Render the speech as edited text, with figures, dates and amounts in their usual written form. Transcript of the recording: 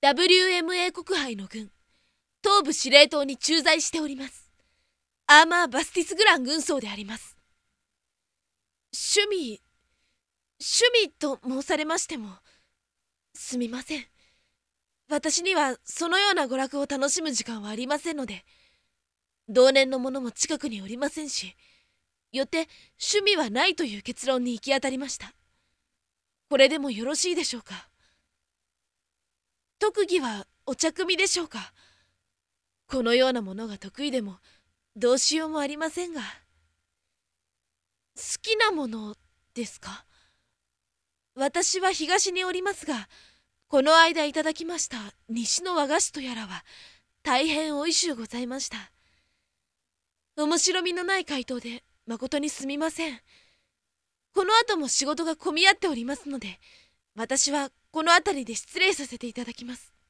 WMA 国杯の軍東部司令塔に駐在しておりますアーマー・バスティスグラン軍曹であります。趣味と申されましてもすみません。私にはそのような娯楽を楽しむ時間はありませんので、同年の者も近くにおりませんし、よって趣味はないという結論に行き当たりました。これでもよろしいでしょうか。特技はお茶組でしょうか。このようなものが得意でもどうしようもありませんが。好きなものですか。私は東におりますが、この間いただきました西の和菓子とやらは大変おいしゅうございました。面白みのない回答で誠にすみません。この後も仕事が混み合っておりますので、私はこの辺りで失礼させていただきます。